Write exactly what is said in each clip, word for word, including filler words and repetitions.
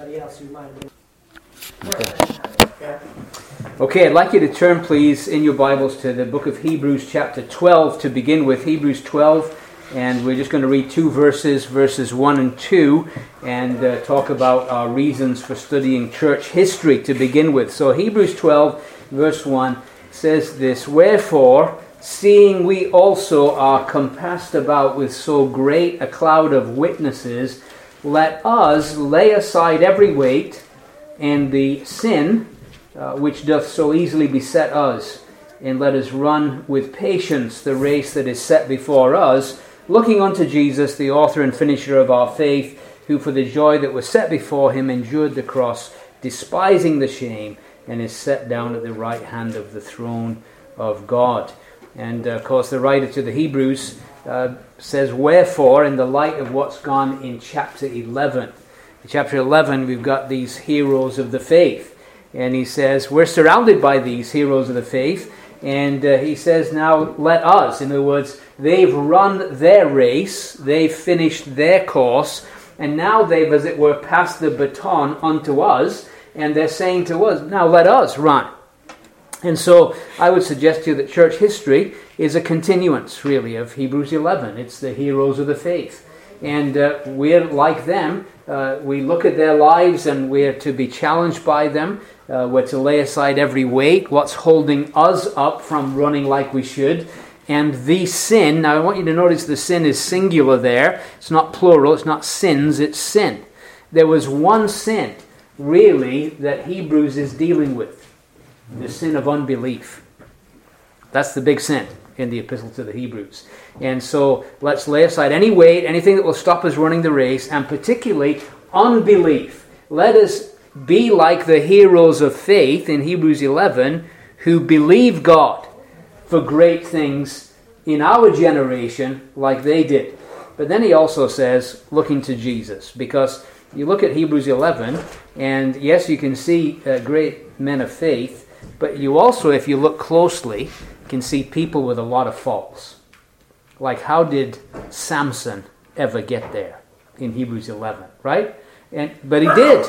else you might be. Okay. Okay, I'd like you to turn, please, in your Bibles to the book of Hebrews chapter twelve to begin with. Hebrews twelve, and we're just going to read two verses, verses one and two, and uh, talk about our reasons for studying church history to begin with. So Hebrews twelve, verse one says this, "Wherefore, seeing we also are compassed about with so great a cloud of witnesses, let us lay aside every weight and the sin uh, which doth so easily beset us, and let us run with patience the race that is set before us, looking unto Jesus, the author and finisher of our faith, who for the joy that was set before him endured the cross, despising the shame, and is set down at the right hand of the throne of God." And uh, of course the writer to the Hebrews uh, says, "Wherefore," in the light of what's gone in chapter eleven. In chapter eleven, we've got these heroes of the faith. And he says, we're surrounded by these heroes of the faith. And uh, he says, now let us. In other words, they've run their race. They've finished their course. And now they've, as it were, passed the baton onto us. And they're saying to us, now let us run. And so I would suggest to you that church history is a continuance, really, of Hebrews eleven. It's the heroes of the faith. And uh, we're like them. Uh, we look at their lives and we're to be challenged by them. Uh, we're to lay aside every weight, what's holding us up from running like we should. And the sin, now I want you to notice the sin is singular there. It's not plural, it's not sins, it's sin. There was one sin, really, that Hebrews is dealing with. The sin of unbelief. That's the big sin in the epistle to the Hebrews. And so let's lay aside any weight, anything that will stop us running the race, and particularly unbelief. Let us be like the heroes of faith in Hebrews eleven who believe God for great things in our generation like they did. But then he also says, looking to Jesus, because you look at Hebrews eleven, and yes, you can see uh, great men of faith, but you also, if you look closely, can see people with a lot of faults. Like, how did Samson ever get there in Hebrews eleven, right? And but he did.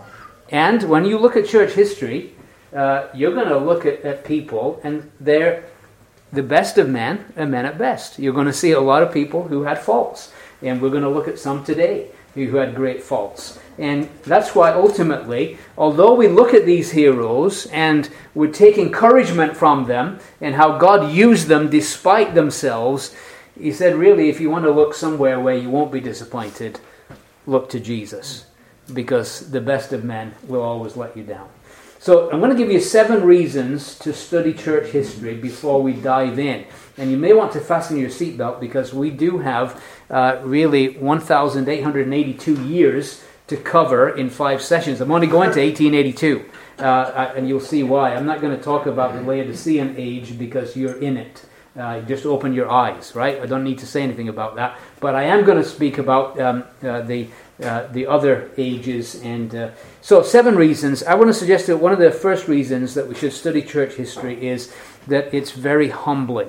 And when you look at church history, uh, you're going to look at, at people, and they're the best of men and men at best. You're going to see a lot of people who had faults. And we're going to look at some today who had great faults. And that's why ultimately, although we look at these heroes and we take encouragement from them and how God used them despite themselves, he said, really, if you want to look somewhere where you won't be disappointed, look to Jesus, because the best of men will always let you down. So I'm going to give you seven reasons to study church history before we dive in. And you may want to fasten your seatbelt, because we do have uh, really one thousand eight hundred eighty-two years to cover in five sessions. I'm only going to eighteen eighty-two, uh, and you'll see why. I'm not going to talk about the Laodicean age because you're in it. Uh, just open your eyes, right? I don't need to say anything about that. But I am going to speak about um, uh, the uh, the other ages. And uh, so seven reasons. I want to suggest that one of the first reasons that we should study church history is that it's very humbling.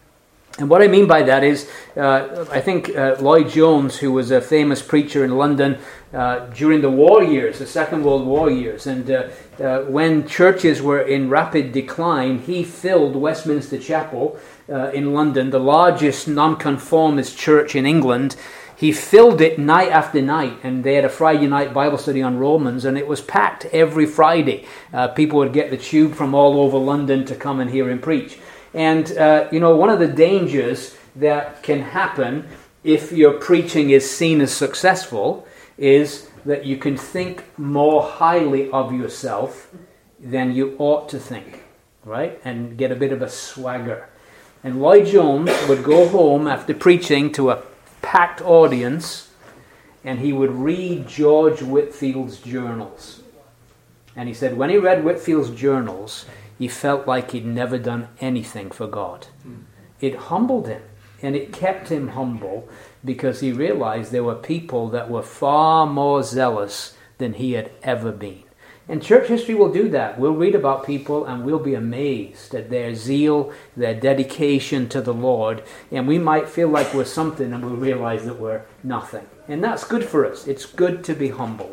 And what I mean by that is, uh, I think uh, Lloyd Jones, who was a famous preacher in London uh, during the war years, the Second World War years, and uh, uh, when churches were in rapid decline, he filled Westminster Chapel uh, in London, the largest nonconformist church in England. He filled it night after night, and they had a Friday night Bible study on Romans, and it was packed every Friday. Uh, people would get the tube from all over London to come and hear him preach. And, uh, you know, one of the dangers that can happen if your preaching is seen as successful is that you can think more highly of yourself than you ought to think, right? And get a bit of a swagger. And Lloyd Jones would go home after preaching to a packed audience, and he would read George Whitfield's journals. And he said when he read Whitfield's journals, he felt like he'd never done anything for God. It humbled him, and it kept him humble, because he realized there were people that were far more zealous than he had ever been. And church history will do that. We'll read about people and we'll be amazed at their zeal, their dedication to the Lord, and we might feel like we're something and we'll realize that we're nothing. And that's good for us. It's good to be humbled.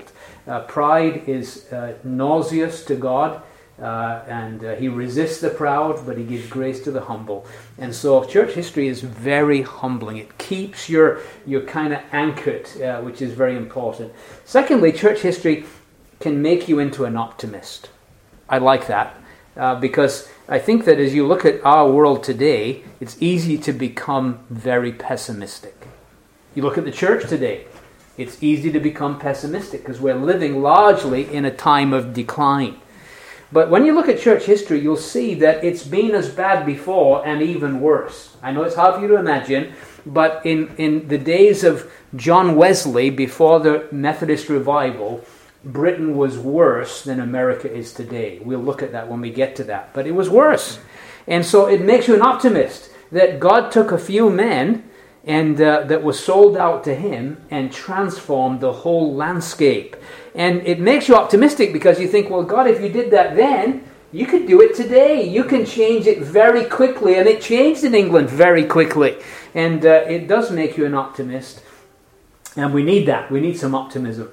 Uh, pride is uh, nauseous to God, uh, and uh, he resists the proud, but he gives grace to the humble. And so church history is very humbling. It keeps your, your kind of anchored, uh, which is very important. Secondly, church history can make you into an optimist. I like that, uh, because I think that as you look at our world today, it's easy to become very pessimistic. You look at the church today, it's easy to become pessimistic because we're living largely in a time of decline. But when you look at church history, you'll see that it's been as bad before and even worse. I know it's hard for you to imagine, but in, in the days of John Wesley, before the Methodist revival, Britain was worse than America is today. We'll look at that when we get to that. But it was worse. And so it makes you an optimist that God took a few men and uh, that was sold out to him and transformed the whole landscape. And it makes you optimistic because you think, well, God, if you did that then, you could do it today. You can change it very quickly. And it changed in England very quickly. And uh, it does make you an optimist. And we need that. We need some optimism.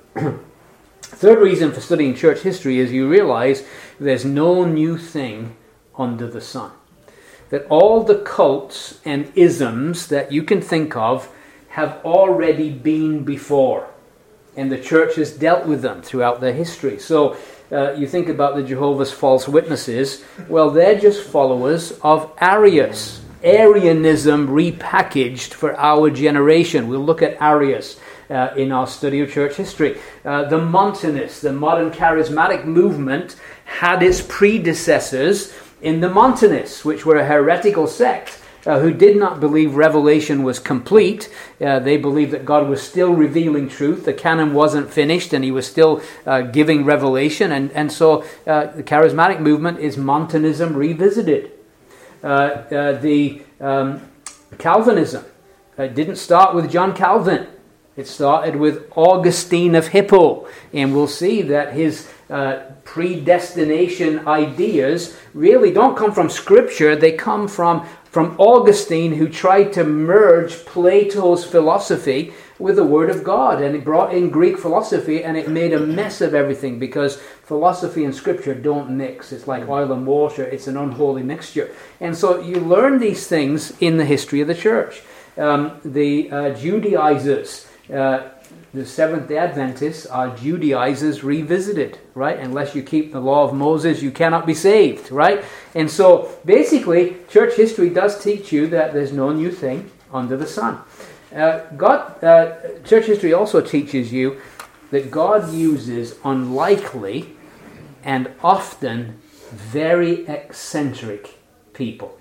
Third reason for studying church history is you realize there's no new thing under the sun. That all the cults and isms that you can think of have already been before. And the church has dealt with them throughout their history. So uh, you think about the Jehovah's false witnesses. Well, they're just followers of Arius. Arianism repackaged for our generation. We'll look at Arius uh, in our study of church history. Uh, the Montanists, the modern charismatic movement, had its predecessors in the Montanists, which were a heretical sect uh, who did not believe Revelation was complete. Uh, they believed that God was still revealing truth. The canon wasn't finished and he was still uh, giving revelation. And, and so uh, the charismatic movement is Montanism revisited. Uh, uh, the um, Calvinism uh, didn't start with John Calvin. It started with Augustine of Hippo. And we'll see that his uh, predestination ideas really don't come from Scripture. They come from, from Augustine, who tried to merge Plato's philosophy with the Word of God. And it brought in Greek philosophy, and it made a mess of everything because philosophy and Scripture don't mix. It's like oil and water. It's an unholy mixture. And so you learn these things in the history of the church. Um, the uh, Judaizers, uh, the Seventh-day Adventists are Judaizers revisited, right? Unless you keep the law of Moses, you cannot be saved, right? And so basically, church history does teach you that there's no new thing under the sun. Uh, God, uh, church history also teaches you that God uses unlikely and often very eccentric people.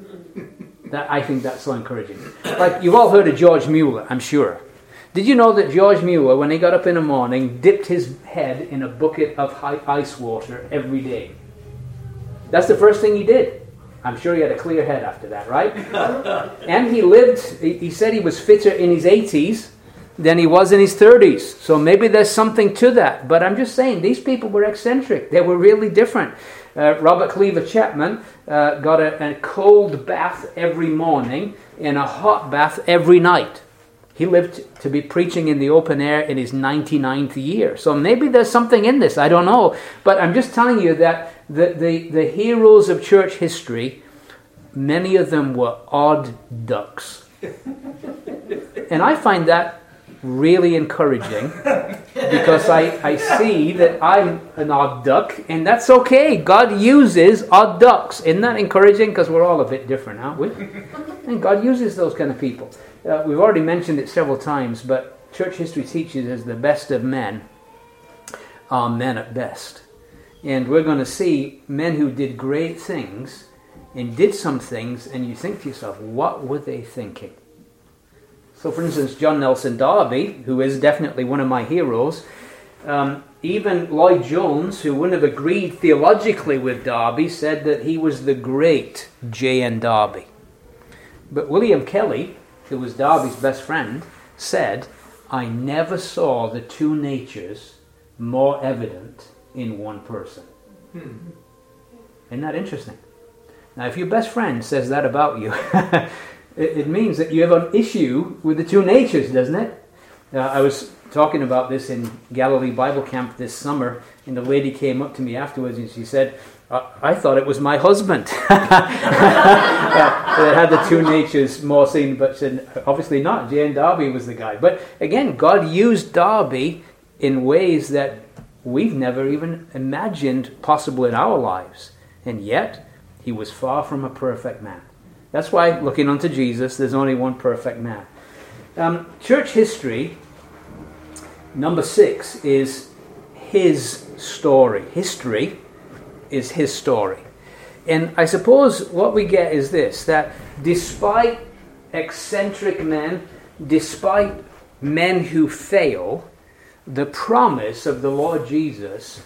That, I think that's so encouraging. Like, you've all heard of George Mueller, I'm sure. Did you know that George Mueller, when he got up in the morning, dipped his head in a bucket of high ice water every day? That's the first thing he did. I'm sure he had a clear head after that, right? And he lived, he said he was fitter in his eighties than he was in his thirties. So maybe there's something to that. But I'm just saying, these people were eccentric. They were really different. Uh, Robert Cleaver Chapman uh, got a, a cold bath every morning and a hot bath every night. He lived to be preaching in the open air in his ninety-ninth year. So maybe there's something in this. I don't know. But I'm just telling you that the, the, the heroes of church history, many of them were odd ducks. And I find that really encouraging because I, I see that I'm an odd duck, and that's okay. God uses odd ducks. Isn't that encouraging? Because we're all a bit different, aren't we? And God uses those kind of people. Uh, we've already mentioned it several times, but church history teaches us the best of men are men at best. And we're going to see men who did great things and did some things, and you think to yourself, what were they thinking? So, for instance, John Nelson Darby, who is definitely one of my heroes, um, even Lloyd Jones, who wouldn't have agreed theologically with Darby, said that he was the great J N Darby. But William Kelly, who was Darby's best friend, said, I never saw the two natures more evident in one person. Hmm. Isn't that interesting? Now, if your best friend says that about you, it, it means that you have an issue with the two natures, doesn't it? Uh, I was talking about this in Galilee Bible Camp this summer, and the lady came up to me afterwards and she said, I, I thought it was my husband. uh, it had the two natures more seen, but said, obviously not. Jane Darby was the guy. But again, God used Darby in ways that we've never even imagined possible in our lives. And yet, he was far from a perfect man. That's why, looking unto Jesus, there's only one perfect man. Um, church history, number six, is his story. History is his story. And I suppose what we get is this, that despite eccentric men, despite men who fail, the promise of the Lord Jesus,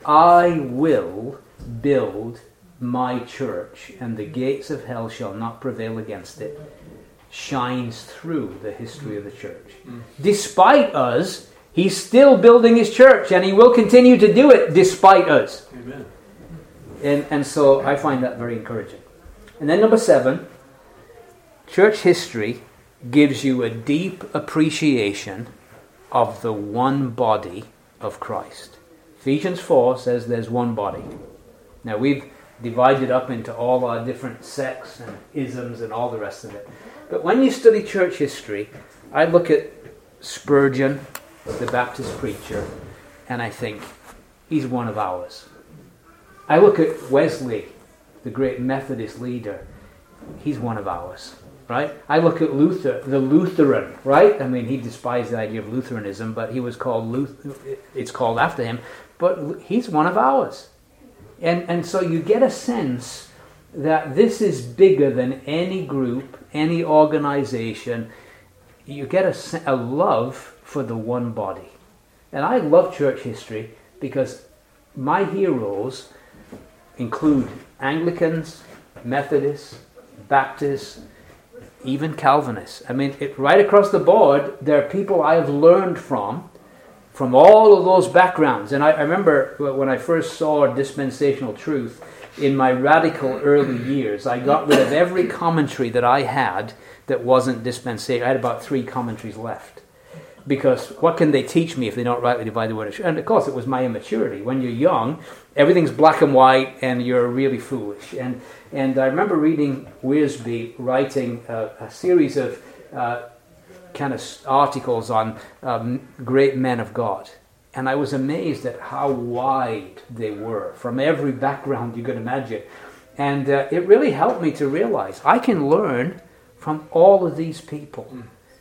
I will build my church, and the gates of hell shall not prevail against it, shines through the history of the church. Mm. Despite us, he's still building his church, and he will continue to do it despite us. Amen. And, and so I find that very encouraging. And then number seven, church history gives you a deep appreciation of the one body of Christ. Ephesians four says there's one body. Now we've divided up into all our different sects and isms and all the rest of it. But when you study church history, I look at Spurgeon, the Baptist preacher, and I think he's one of ours. I look at Wesley, the great Methodist leader, he's one of ours. Right? I look at Luther, the Lutheran, right? I mean, he despised the idea of Lutheranism, but he was called Luther, it's called after him, but he's one of ours. And and so you get a sense that this is bigger than any group, any organization. You get a, a love for the one body. And I love church history because my heroes include Anglicans, Methodists, Baptists, even Calvinists. I mean, it, right across the board, there are people I have learned from, from all of those backgrounds. And I, I remember when I first saw dispensational truth in my radical early years, I got rid of every commentary that I had that wasn't dispensational. I had about three commentaries left. Because what can they teach me if they don't rightly divide the word of truth? And of course, it was my immaturity. When you're young, everything's black and white, and you're really foolish. And and I remember reading Wiersbe writing a, a series of uh, kind of articles on um, great men of God. And I was amazed at how wide they were, from every background you could imagine. And uh, it really helped me to realize I can learn from all of these people.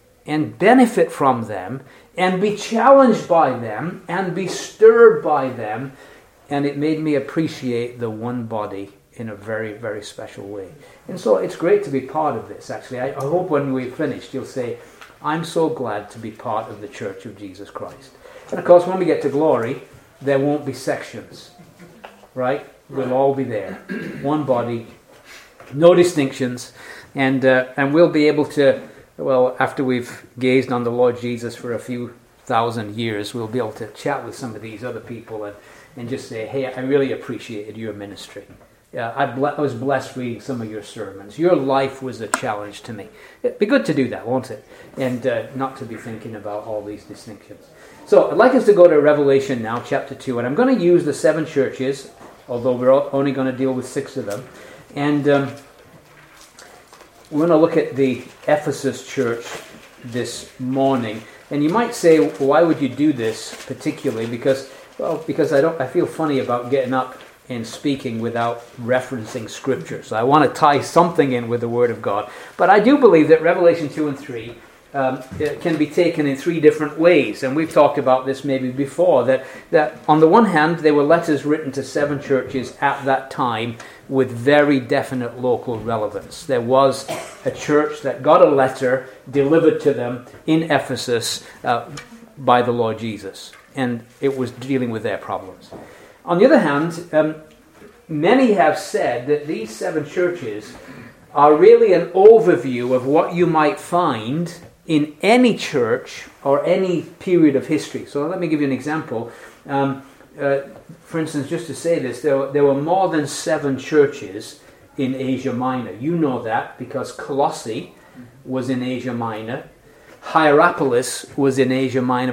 And benefit from them, and be challenged by them, and be stirred by them. And it made me appreciate the one body in a very, very special way. And so it's great to be part of this, actually. I, I hope when we've finished, you'll say, I'm so glad to be part of the Church of Jesus Christ. And of course, when we get to glory, there won't be sections, right? We'll all be there. One body, no distinctions, and uh, and we'll be able to... Well, after we've gazed on the Lord Jesus for a few thousand years, we'll be able to chat with some of these other people and, and just say, hey, I really appreciated your ministry. Uh, I, ble- I was blessed reading some of your sermons. Your life was a challenge to me. It'd be good to do that, won't it? And uh, not to be thinking about all these distinctions. So I'd like us to go to Revelation now, chapter two. And I'm going to use the seven churches, although we're only going to deal with six of them. And... Um, We're going to look at the Ephesus church this morning. And you might say, why would you do this particularly? Because, well, because I don't. I feel funny about getting up and speaking without referencing Scripture. So I want to tie something in with the Word of God. But I do believe that Revelation two and three um, it can be taken in three different ways. And we've talked about this maybe before, that, that on the one hand, they were letters written to seven churches at that time with very definite local relevance. There was a church that got a letter delivered to them in Ephesus uh, by the Lord Jesus, and it was dealing with their problems. On the other hand, um, many have said that these seven churches are really an overview of what you might find in any church or any period of history. So let me give you an example. Um, uh, for instance, just to say this, there were, there were more than seven churches in Asia Minor. You know that because Colossae was in Asia Minor. Hierapolis was in Asia Minor. But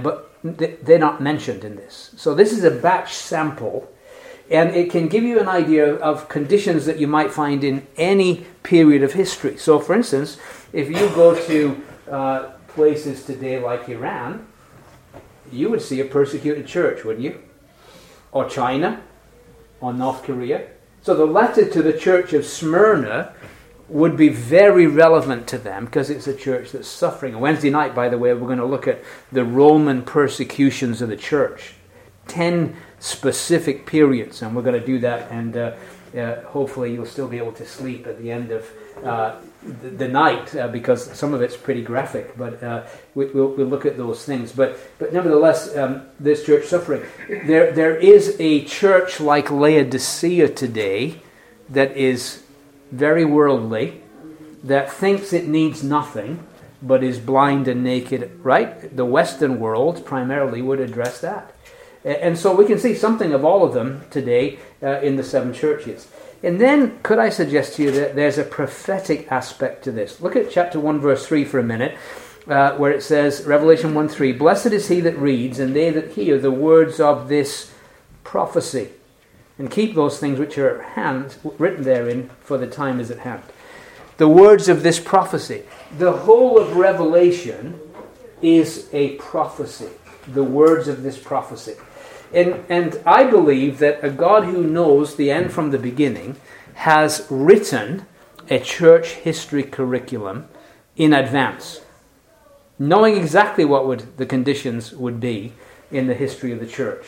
they're not mentioned in this. So this is a batch sample, and it can give you an idea of conditions that you might find in any period of history. So, for instance, if you go to uh, places today like Iran, you would see a persecuted church, wouldn't you? Or China, or North Korea. So the letter to the church of Smyrna would be very relevant to them because it's a church that's suffering. Wednesday night, by the way, we're going to look at the Roman persecutions of the church. Ten specific periods, and we're going to do that, and uh, uh, hopefully you'll still be able to sleep at the end of uh, the, the night uh, because some of it's pretty graphic, but uh, we, we'll, we'll look at those things. But but nevertheless, um, this church suffering. There There is a church like Laodicea today that is very worldly, that thinks it needs nothing, but is blind and naked, right? The Western world primarily would address that. And so we can see something of all of them today uh, in the seven churches. And then, could I suggest to you that there's a prophetic aspect to this? Look at chapter one, verse three for a minute, uh, where it says, Revelation one three, Blessed is he that reads, and they that hear the words of this prophecy, and keep those things which are at hand, written therein, for the time is at hand. The words of this prophecy. The whole of Revelation is a prophecy. The words of this prophecy. And, and I believe that a God who knows the end from the beginning has written a church history curriculum in advance, knowing exactly what would the conditions would be in the history of the church.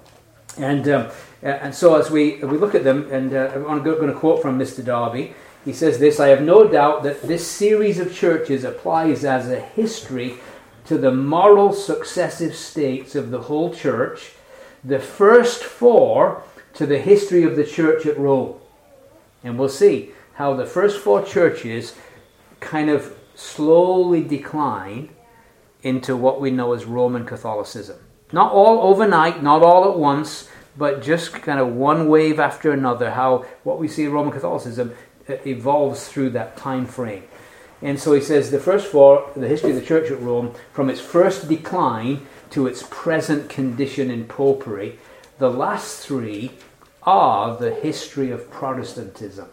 And um, and so as we we look at them, and uh, I'm going to quote from Mister Darby. He says this, I have no doubt that this series of churches applies as a history to the moral successive states of the whole church, the first four to the history of the church at Rome. And we'll see how the first four churches kind of slowly decline into what we know as Roman Catholicism. Not all overnight, not all at once, but just kind of one wave after another, how what we see in Roman Catholicism evolves through that time frame. And so he says the first four, the history of the church at Rome, from its first decline to its present condition in popery, the last three are the history of Protestantism,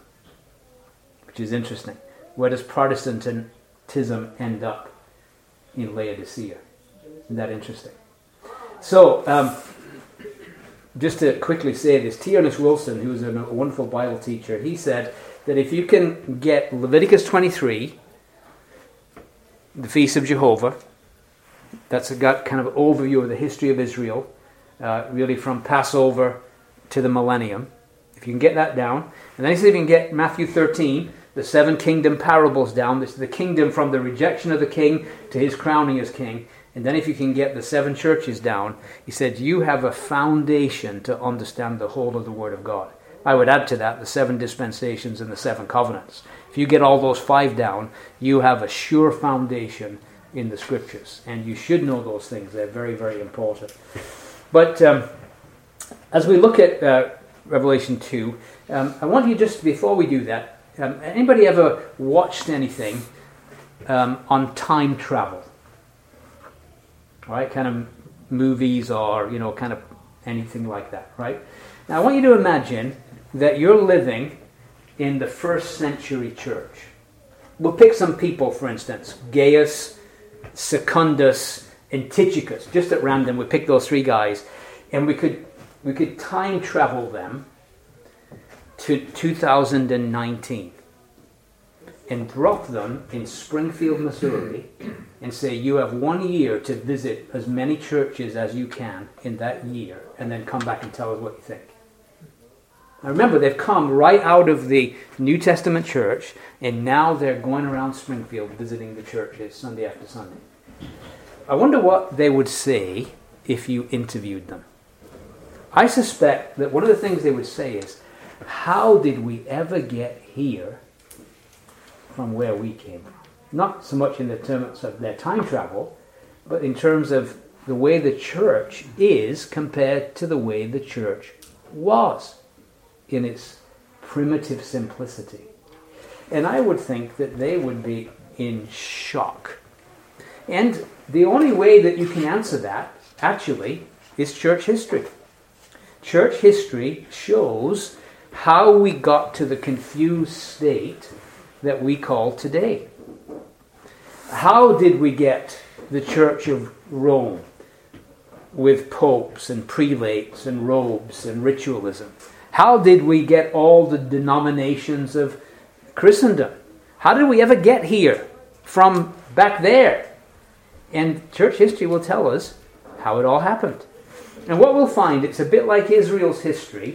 which is interesting. Where does Protestantism end up? In Laodicea. Isn't that interesting? So, um, just to quickly say this, T. Ernest Wilson, who was a wonderful Bible teacher, he said that if you can get Leviticus twenty-three, the Feast of Jehovah, that's got kind of overview of the history of Israel, uh, really from Passover to the millennium. If you can get that down, and then he said if you can get Matthew thirteen, the seven kingdom parables down, this is the kingdom from the rejection of the king to his crowning as king. And then if you can get the seven churches down, he said, you have a foundation to understand the whole of the Word of God. I would add to that the seven dispensations and the seven covenants. If you get all those five down, you have a sure foundation in the Scriptures. And you should know those things. They're very, very important. But um, as we look at uh, Revelation two, um, I want you just, before we do that, um, anybody ever watched anything um, on time travel? Right, kind of movies or, you know, kind of anything like that, right? Now, I want you to imagine that you're living in the first century church. We'll pick some people, for instance, Gaius, Secundus, and Tychicus, just at random. We pick those three guys, and we could we could time travel them to two thousand nineteen and drop them in Springfield, Missouri, and say you have one year to visit as many churches as you can in that year, and then come back and tell us what you think. Now remember, they've come right out of the New Testament church, and now they're going around Springfield visiting the churches Sunday after Sunday. I wonder what they would say if you interviewed them. I suspect that one of the things they would say is, how did we ever get here from where we came from? Not so much in the terms of their time travel, but in terms of the way the church is compared to the way the church was in its primitive simplicity. And I would think that they would be in shock. And the only way that you can answer that actually is church history. Church history shows how we got to the confused state that we call today. How did we get the Church of Rome with popes and prelates and robes and ritualism? How did we get all the denominations of Christendom? How did we ever get here from back there? And church history will tell us how it all happened. And what we'll find, it's a bit like Israel's history,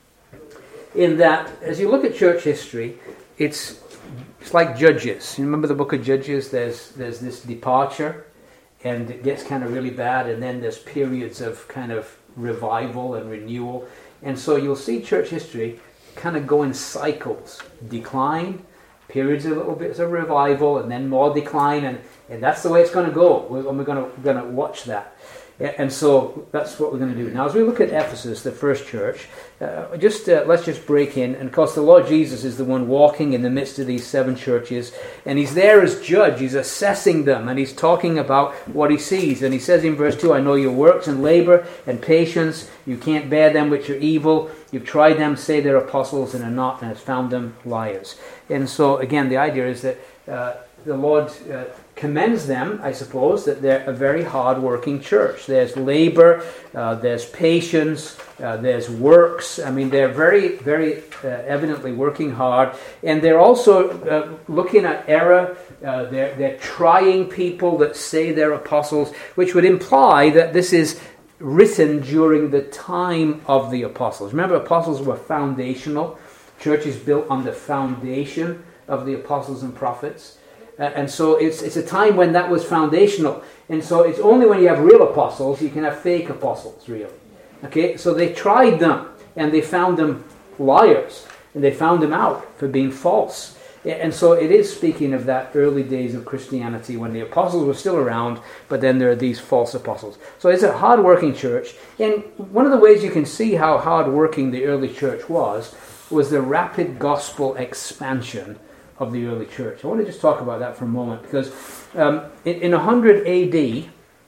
in that as you look at church history, it's it's like Judges. You remember the book of Judges? There's there's this departure, and it gets kind of really bad, and then there's periods of kind of revival and renewal. And so you'll see church history kind of go in cycles. Decline, periods of little bits of revival, and then more decline, and, and that's the way it's going to go. We're, we're going to, we're going to watch that. And so that's what we're going to do. Now, as we look at Ephesus, the first church, uh, just uh, let's just break in. And of course, the Lord Jesus is the one walking in the midst of these seven churches. And he's there as judge. He's assessing them. And he's talking about what he sees. And he says in verse two, I know your works and labor and patience. You can't bear them which are evil. You've tried them, say they're apostles and are not, and have found them liars. And so, again, the idea is that uh, the Lord uh, commends them, I suppose, that they're a very hard-working church. There's labor, uh, there's patience, uh, there's works. I mean, they're very, very uh, evidently working hard. And they're also uh, looking at error. Uh, they're, they're trying people that say they're apostles, which would imply that this is written during the time of the apostles. Remember, apostles were foundational. Churches built on the foundation of the apostles and prophets. Uh, and so it's it's a time when that was foundational. And so it's only when you have real apostles you can have fake apostles, really. Okay, so they tried them, and they found them liars, and they found them out for being false. And so it is speaking of that early days of Christianity when the apostles were still around, but then there are these false apostles. So it's a hard-working church. And one of the ways you can see how hard-working the early church was, was the rapid gospel expansion of the early church. I want to just talk about that for a moment, because um, in, in one hundred A D,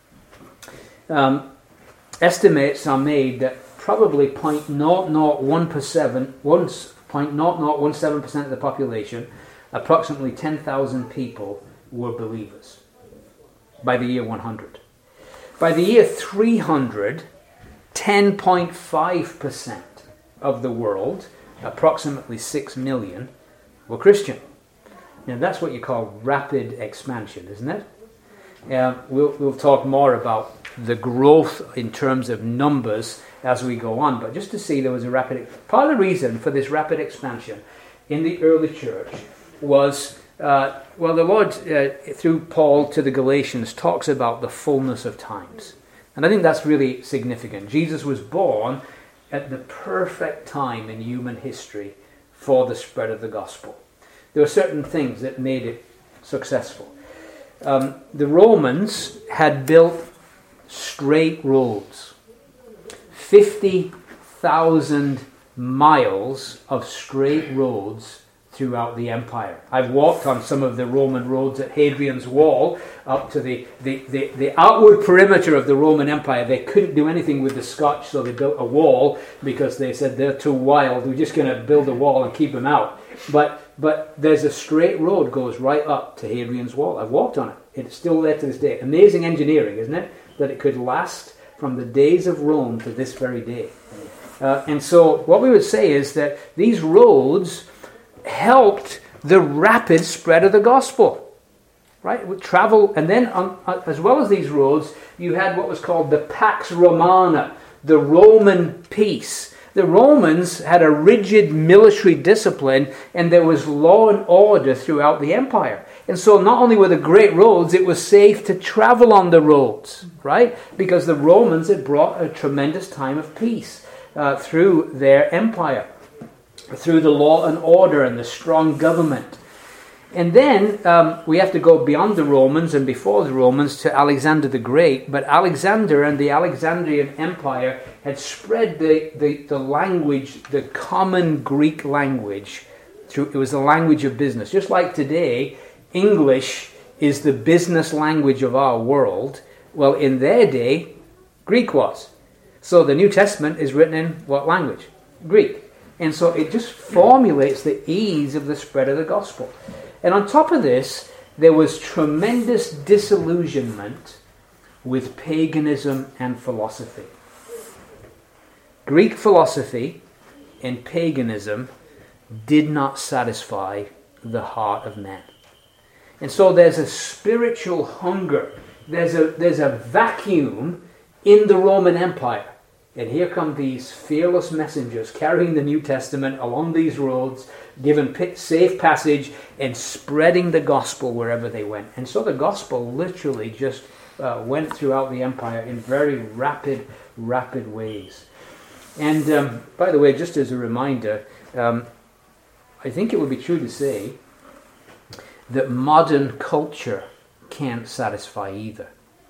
um, estimates are made that probably zero point zero zero one percent, zero point zero zero one seven percent of the population, approximately ten thousand people, were believers by the year one hundred. By the year three hundred, ten point five percent of the world, approximately six million, were Christian. Now that's what you call rapid expansion, isn't it? Uh, we'll, we'll talk more about the growth in terms of numbers as we go on, but just to see there was a rapid... Part of the reason for this rapid expansion in the early church was, uh, well, the Lord, uh, through Paul to the Galatians, talks about the fullness of times. And I think that's really significant. Jesus was born at the perfect time in human history for the spread of the gospel. There were certain things that made it successful. Um, the Romans had built straight roads. fifty thousand miles of straight roads throughout the empire. I've walked on some of the Roman roads at Hadrian's Wall up to the, the, the, the outward perimeter of the Roman Empire. They couldn't do anything with the Scotch, so they built a wall because they said they're too wild. We're just going to build a wall and keep them out. But but there's a straight road goes right up to Hadrian's Wall. I've walked on it. It's still there to this day. Amazing engineering, isn't it? That it could last from the days of Rome to this very day. Uh, and so what we would say is that these roads helped the rapid spread of the gospel, right? With travel, and then on, uh, as well as these roads, you had what was called the Pax Romana, the Roman peace. The Romans had a rigid military discipline, and there was law and order throughout the empire. And so not only were there great roads, it was safe to travel on the roads, right? Because the Romans had brought a tremendous time of peace uh, through their empire, through the law and order and the strong government. And then um, we have to go beyond the Romans and before the Romans to Alexander the Great. But Alexander and the Alexandrian Empire had spread the, the, the language, the common Greek language, through. It was the language of business. Just like today, English is the business language of our world. Well, in their day, Greek was. So the New Testament is written in what language? Greek. And so it just formulates the ease of the spread of the gospel. And on top of this, there was tremendous disillusionment with paganism and philosophy. Greek philosophy and paganism did not satisfy the heart of man. And so there's a spiritual hunger. There's a, there's a vacuum in the Roman Empire. And here come these fearless messengers carrying the New Testament along these roads, giving safe passage and spreading the gospel wherever they went. And so the gospel literally just uh, went throughout the empire in very rapid, rapid ways. And um, by the way, just as a reminder, um, I think it would be true to say that modern culture can't satisfy either.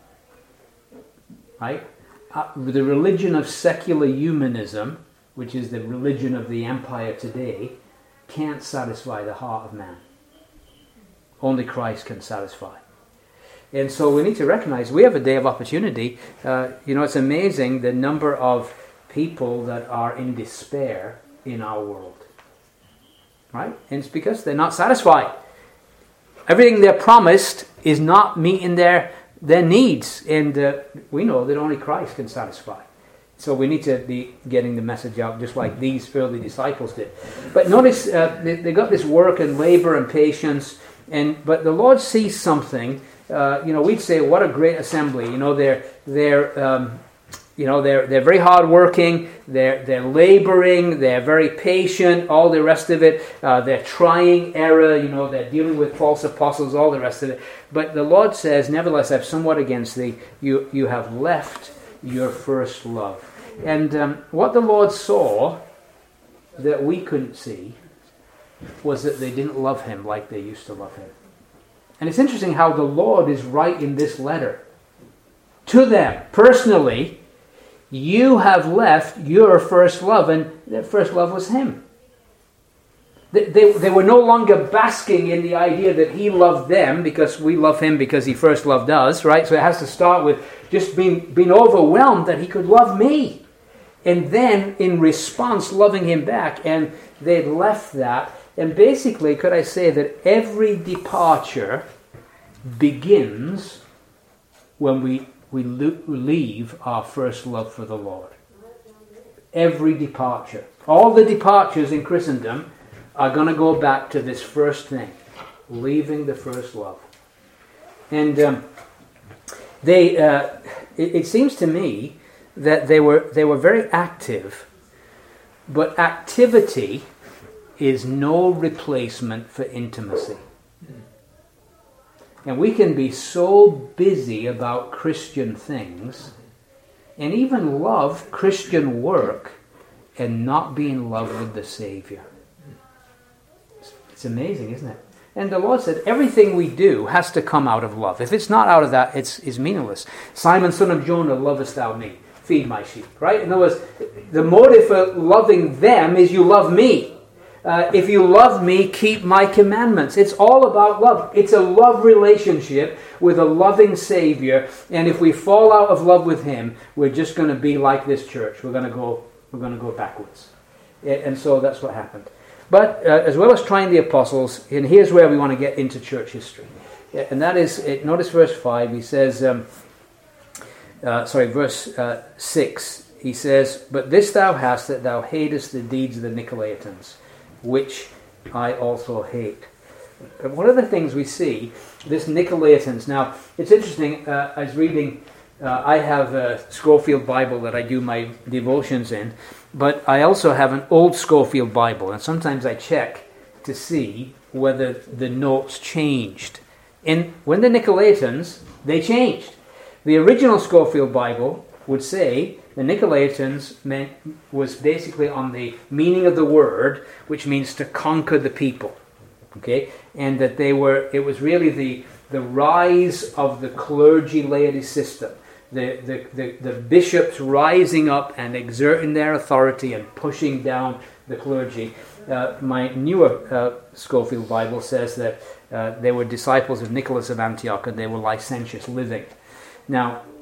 Right? Uh, the religion of secular humanism, which is the religion of the empire today, can't satisfy the heart of man. Only Christ can satisfy. And so we need to recognize we have a day of opportunity. Uh, you know, it's amazing the number of people that are in despair in our world. Right? And it's because they're not satisfied. Everything they're promised is not meeting their their needs, and uh, we know that only Christ can satisfy. So we need to be getting the message out just like these early disciples did. But notice uh, they, they got this work and labor and patience, and but the Lord sees something. Uh, you know, we'd say, what a great assembly. You know, they're they're um, you know they're they're very hardworking. They're they're laboring. They're very patient. All the rest of it. Uh, they're trying error. You know, they're dealing with false apostles. All the rest of it. But the Lord says, nevertheless, I have somewhat against thee. You you have left your first love. And um, what the Lord saw that we couldn't see was that they didn't love him like they used to love him. And it's interesting how the Lord is writing this letter to them personally. You have left your first love, and their first love was him. They, they, they were no longer basking in the idea that he loved them because we love him because he first loved us, right? So it has to start with just being, being overwhelmed that he could love me. And then, in response, loving him back. And they left that. And basically, could I say that every departure begins when we, we leave our first love for the Lord. Every departure. All the departures in Christendom are going to go back to this first thing, leaving the first love. And um, they, uh, it, it seems to me that they were they were very active, but activity is no replacement for intimacy. And we can be so busy about Christian things and even love Christian work and not be in love with the Savior. It's amazing, isn't it? And the Lord said everything we do has to come out of love. If it's not out of that, it's, it's meaningless. Simon, son of Jonah, lovest thou me? Feed my sheep, right? In other words, the motive for loving them is you love me. Uh, if you love me, keep my commandments. It's all about love. It's a love relationship with a loving Savior. And if we fall out of love with him, we're just going to be like this church. We're going to go. We're going to go backwards. And so that's what happened. But uh, as well as trying the apostles, and here's where we want to get into church history, and that is, notice verse five. He says, um, uh, sorry, verse uh, six. He says, "But this thou hast, that thou hatest the deeds of the Nicolaitans, which I also hate." And one of the things we see, this Nicolaitans. Now, it's interesting. Uh, I was reading. Uh, I have a Scofield Bible that I do my devotions in, but I also have an old Scofield Bible, and sometimes I check to see whether the notes changed. And when the Nicolaitans, they changed. The original Scofield Bible would say the Nicolaitans meant was basically on the meaning of the word, which means to conquer the people. Okay, and that they were. It was really the the rise of the clergy laity system. The, the, the, the bishops rising up and exerting their authority and pushing down the clergy. Uh, my newer uh, Scofield Bible says that uh, they were disciples of Nicholas of Antioch and they were licentious living. Now,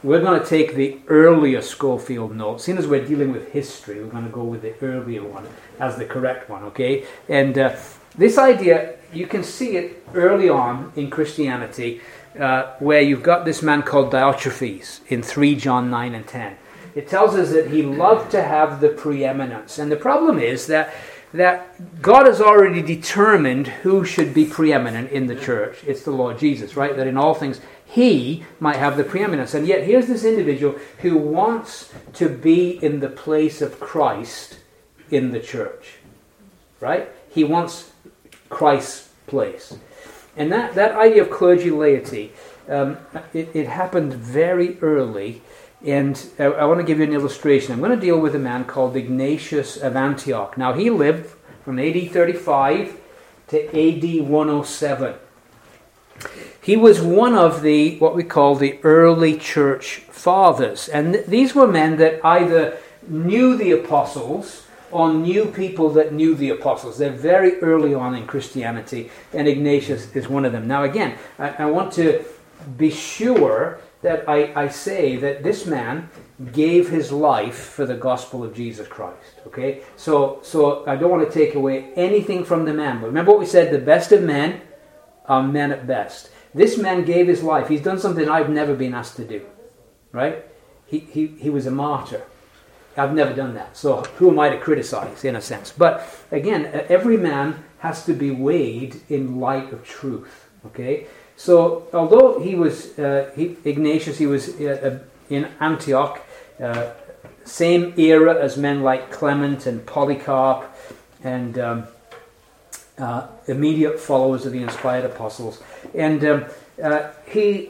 we're going to take the earlier Schofield note. Seeing as we're dealing with history, we're going to go with the earlier one as the correct one, okay? And uh, this idea, you can see it early on in Christianity, uh, where you've got this man called Diotrephes in three John nine and ten. It tells us that he loved to have the preeminence. And the problem is that that God has already determined who should be preeminent in the church. It's the Lord Jesus, right? That in all things he might have the preeminence. And yet here's this individual who wants to be in the place of Christ in the church, right? He wants Christ's place. And that, that idea of clergy laity, um, it, it happened very early. And I, I want to give you an illustration. I'm going to deal with a man called Ignatius of Antioch. Now, he lived from A D thirty-five to A D one oh seven. He was one of the, what we call the early church fathers. And th- these were men that either knew the apostles or knew people that knew the apostles. They're very early on in Christianity, and Ignatius is one of them. Now, again, I, I want to be sure that I, I say that this man gave his life for the gospel of Jesus Christ. Okay? So so I don't want to take away anything from the man. But remember what we said, the best of men are men at best. This man gave his life. He's done something I've never been asked to do. Right? He he, he was a martyr. I've never done that. So who am I to criticize, in a sense? But again, every man has to be weighed in light of truth. Okay? So, although he was, uh, he, Ignatius, he was uh, in Antioch, uh, same era as men like Clement and Polycarp, and um, uh, immediate followers of the inspired apostles. And um, uh, he,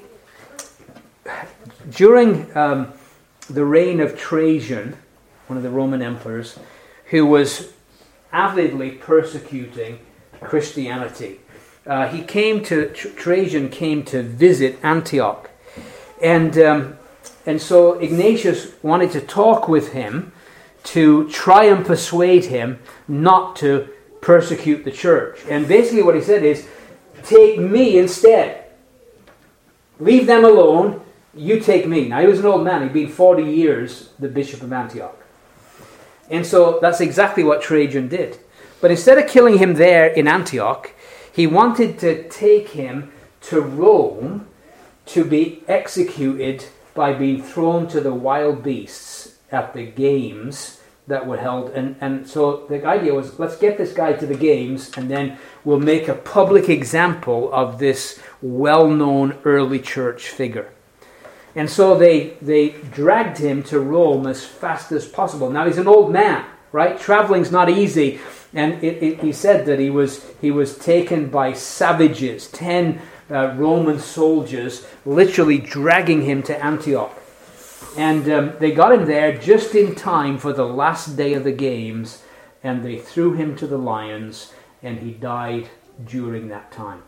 during um, the reign of Trajan, one of the Roman emperors, who was avidly persecuting Christianity, Uh, he came to, Trajan came to visit Antioch. And um, and so Ignatius wanted to talk with him to try and persuade him not to persecute the church. And basically what he said is, take me instead. Leave them alone, you take me. Now he was an old man, he'd been forty years the bishop of Antioch. And so that's exactly what Trajan did. But instead of killing him there in Antioch, he wanted to take him to Rome to be executed by being thrown to the wild beasts at the games that were held. And, and so the idea was, let's get this guy to the games and then we'll make a public example of this well-known early church figure. And so they they dragged him to Rome as fast as possible. Now he's an old man, right? Traveling's not easy. And it, it, he said that he was he was taken by savages, ten uh, Roman soldiers, literally dragging him to Antioch. And um, they got him there just in time for the last day of the games, and they threw him to the lions, and he died during that time.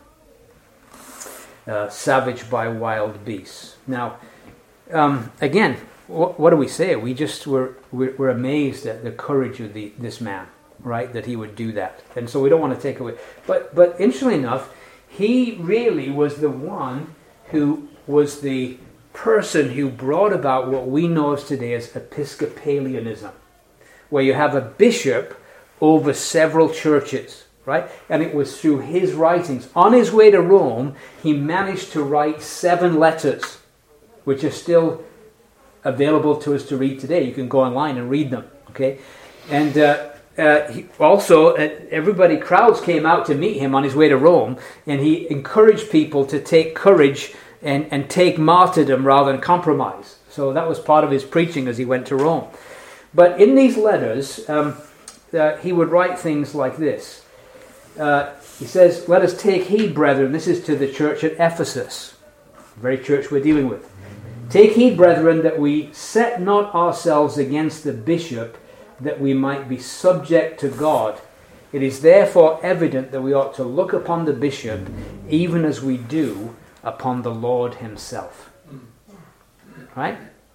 Uh, savaged by wild beasts. Now, um, again, what, what do we say? We just were we're, we're amazed at the courage of the this man. Right, that he would do that. And so we don't want to take away. But but interestingly enough, he really was the one who was the person who brought about what we know as today as Episcopalianism, where you have a bishop over several churches, right? And it was through his writings. On his way to Rome, he managed to write seven letters, which are still available to us to read today. You can go online and read them, okay? And uh, Uh, he also, uh, everybody, crowds came out to meet him on his way to Rome, and he encouraged people to take courage and, and take martyrdom rather than compromise. So that was part of his preaching as he went to Rome. But in these letters, um, uh, he would write things like this. Uh, he says, "Let us take heed, brethren," this is to the church at Ephesus, the very church we're dealing with. "Take heed, brethren, that we set not ourselves against the bishop, that we might be subject to God. It is therefore evident that we ought to look upon the bishop even as we do upon the Lord himself." Right?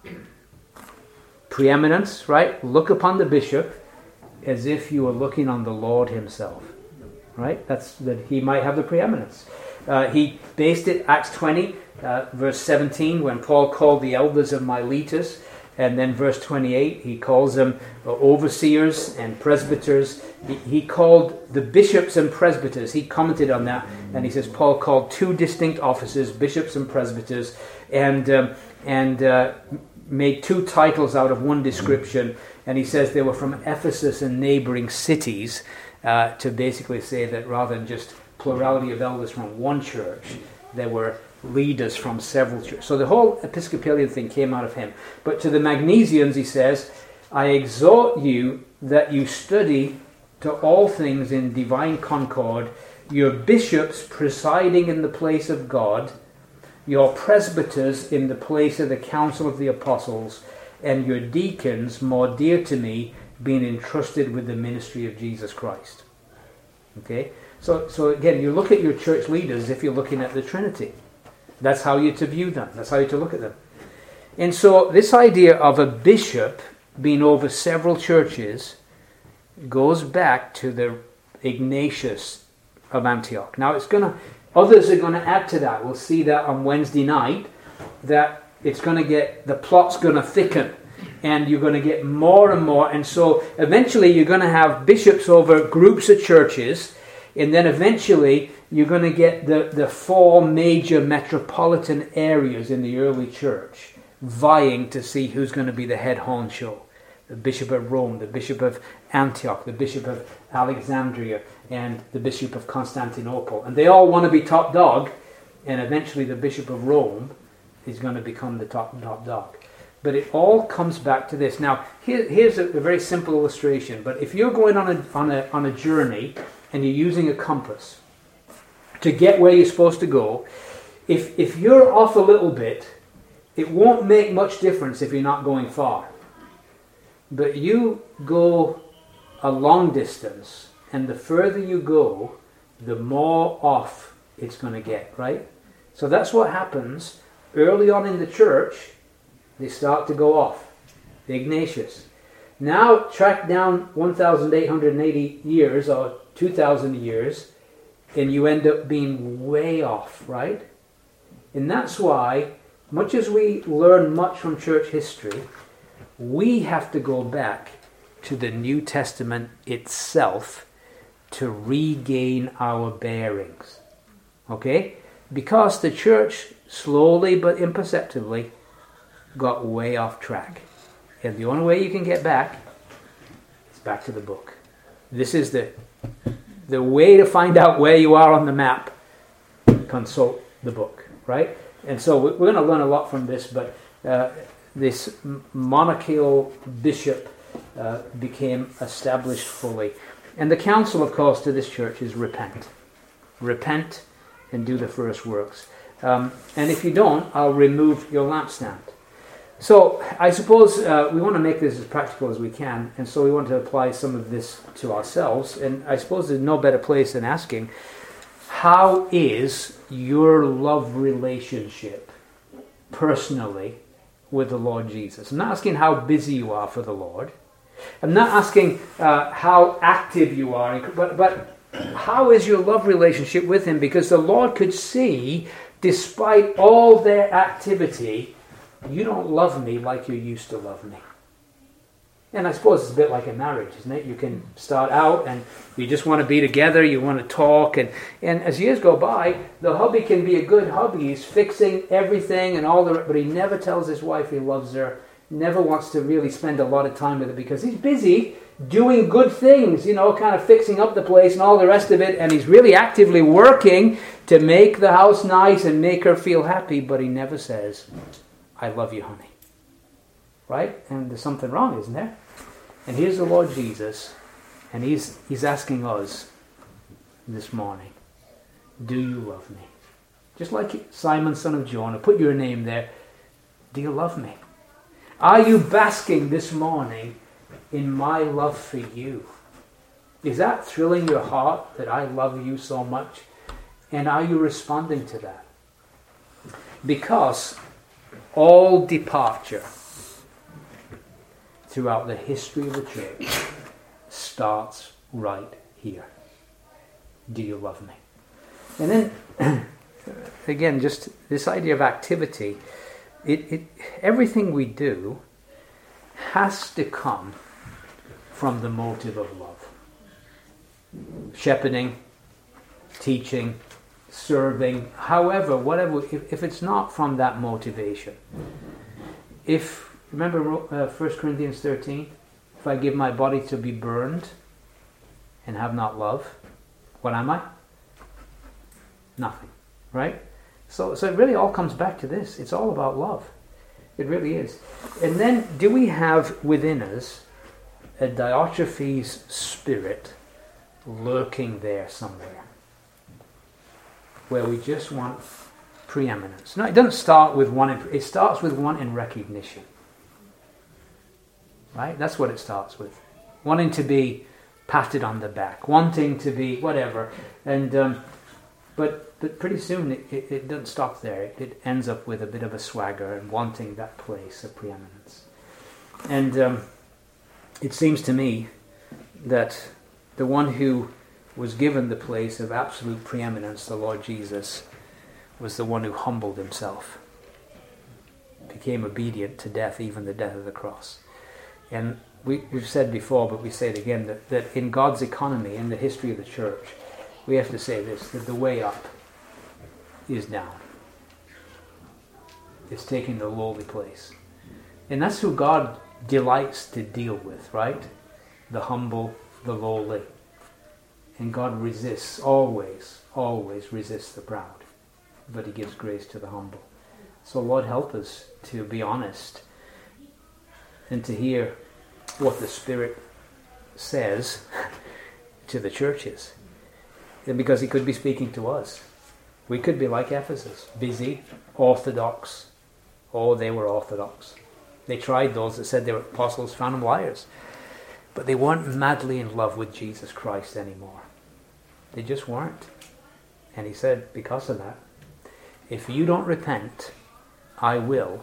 Preeminence, right? Look upon the bishop as if you were looking on the Lord himself. Right? That's that he might have the preeminence. Uh, he based it, Acts twenty, uh, verse seventeen, when Paul called the elders of Miletus, and then verse twenty-eight, he calls them overseers and presbyters. He, he called the bishops and presbyters. He commented on that, and he says Paul called two distinct offices, bishops and presbyters, and um, and uh, made two titles out of one description. And he says they were from Ephesus and neighboring cities, uh, to basically say that rather than just plurality of elders from one church, there were leaders from several churches. So the whole Episcopalian thing came out of him. But to the Magnesians he says, I exhort you that you study to all things in divine concord, your bishops presiding in the place of God, your presbyters in the place of the council of the apostles, and your deacons, more dear to me, being entrusted with the ministry of Jesus Christ. Okay? So, so again, you look at your church leaders as if you're looking at the Trinity. That's how you're to view them. That's how you're to look at them. And so this idea of a bishop being over several churches goes back to the Ignatius of Antioch. Now, it's going to, others are going to add to that. We'll see that on Wednesday night, that it's going to get, the plot's going to thicken, and you're going to get more and more. And so eventually you're going to have bishops over groups of churches, and then eventually you're going to get the, the four major metropolitan areas in the early church vying to see who's going to be the head honcho. The Bishop of Rome, the Bishop of Antioch, the Bishop of Alexandria, and the Bishop of Constantinople. And they all want to be top dog, and eventually the Bishop of Rome is going to become the top, top dog. But it all comes back to this. Now, here, here's a, a very simple illustration. But if you're going on a, on a, on a journey and you're using a compass to get where you're supposed to go, if, if you're off a little bit, it won't make much difference if you're not going far. But you go a long distance, and the further you go, the more off it's going to get, right? So that's what happens early on in the church. They start to go off. The Ignatius. Now track down one thousand eight hundred eighty years or two thousand years, and you end up being way off, right? And that's why, much as we learn much from church history, we have to go back to the New Testament itself to regain our bearings. Okay? Because the church, slowly but imperceptibly, got way off track. And the only way you can get back is back to the book. This is the, the way to find out where you are on the map. Consult the book, right? And so we're going to learn a lot from this, but uh, this monarchical bishop uh, became established fully. And the counsel, of course, to this church is repent. Repent and do the first works. Um, and if you don't, I'll remove your lampstand. So I suppose uh, we want to make this as practical as we can, and so we want to apply some of this to ourselves. And I suppose there's no better place than asking, how is your love relationship personally with the Lord Jesus? I'm not asking how busy you are for the Lord. I'm not asking uh, how active you are, but, but how is your love relationship with Him? Because the Lord could see, despite all their activity, you don't love me like you used to love me. And I suppose it's a bit like a marriage, isn't it? You can start out and you just want to be together, you want to talk, and, and as years go by, the hubby can be a good hubby. He's fixing everything and all the, but he never tells his wife he loves her, never wants to really spend a lot of time with her because he's busy doing good things, you know, kind of fixing up the place and all the rest of it, and he's really actively working to make the house nice and make her feel happy, but he never says, I love you, honey. Right? And there's something wrong, isn't there? And here's the Lord Jesus, and he's he's asking us this morning, do you love me? Just like Simon, son of Jonah, put your name there. Do you love me? Are you basking this morning in my love for you? Is that thrilling your heart that I love you so much? And are you responding to that? Because all departure throughout the history of the church starts right here. Do you love me? And then again, just this idea of activity, it, it everything we do has to come from the motive of love. Shepherding, teaching, serving, however, whatever, if, if it's not from that motivation. If, remember uh, First Corinthians thirteen, if I give my body to be burned and have not love, what am I? Nothing, right? So, so it really all comes back to this. It's all about love. It really is. And then, do we have within us a Diotrephes spirit lurking there somewhere, where we just want preeminence? No, it doesn't start with one. It starts with wanting recognition, right? That's what it starts with. Wanting to be patted on the back, wanting to be whatever, and um, but but pretty soon it, it, it doesn't stop there. It, it ends up with a bit of a swagger and wanting that place of preeminence. And um, it seems to me that the one who was given the place of absolute preeminence, the Lord Jesus, was the one who humbled himself, became obedient to death, even the death of the cross. And we, we've said before, but we say it again, that, that in God's economy, in the history of the church, we have to say this, that the way up is down. It's taking the lowly place. And that's who God delights to deal with, right? The humble, the lowly. And God resists, always, always resists the proud. But he gives grace to the humble. So Lord, help us to be honest and to hear what the Spirit says to the churches. And because he could be speaking to us. We could be like Ephesus, busy, orthodox. Oh, they were orthodox. They tried those that said they were apostles, found them liars. But they weren't madly in love with Jesus Christ anymore. They just weren't. And he said, because of that, if you don't repent, I will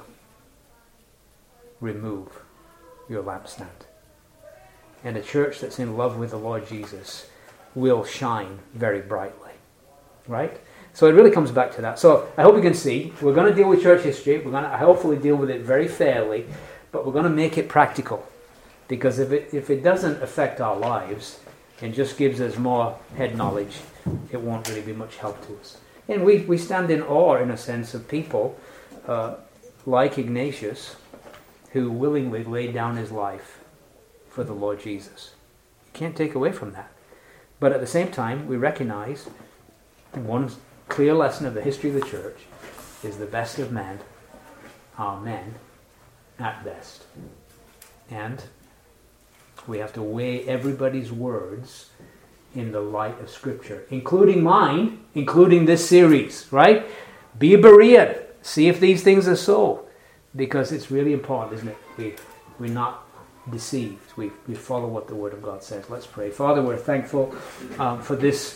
remove your lampstand. And a church that's in love with the Lord Jesus will shine very brightly. Right? So it really comes back to that. So I hope you can see, we're going to deal with church history. We're going to hopefully deal with it very fairly, but we're going to make it practical. Because if it if it doesn't affect our lives and just gives us more head knowledge, it won't really be much help to us. And we, we stand in awe, in a sense, of people uh, like Ignatius, who willingly laid down his life for the Lord Jesus. You can't take away from that. But at the same time, we recognize one clear lesson of the history of the church is the best of men are men at best. And we have to weigh everybody's words in the light of Scripture, including mine, including this series, right? Be a Berean. See if these things are so. Because it's really important, isn't it? We, we're not deceived. We, we follow what the Word of God says. Let's pray. Father, we're thankful um, for this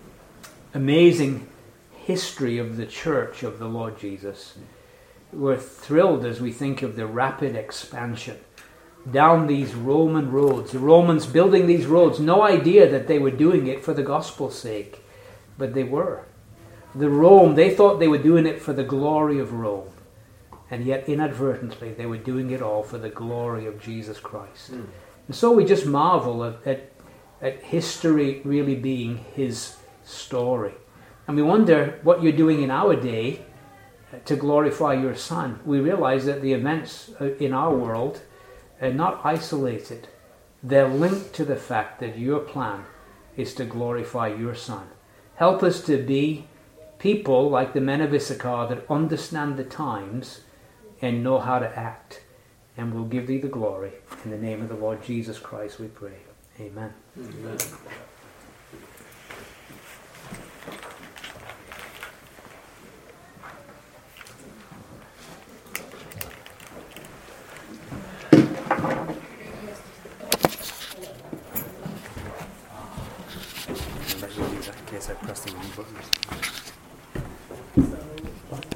amazing history of the church of the Lord Jesus. We're thrilled as we think of the rapid expansion down these Roman roads. The Romans building these roads, no idea that they were doing it for the gospel's sake, but they were. The Rome, they thought they were doing it for the glory of Rome, and yet inadvertently they were doing it all for the glory of Jesus Christ. Mm. And so we just marvel at, at, at history really being his story. And we wonder what you're doing in our day to glorify your Son. We realize that the events in our world are not isolated. They're linked to the fact that your plan is to glorify your Son. Help us to be people like the men of Issachar that understand the times and know how to act. And we'll give thee the glory. In the name of the Lord Jesus Christ we pray. Amen. Amen.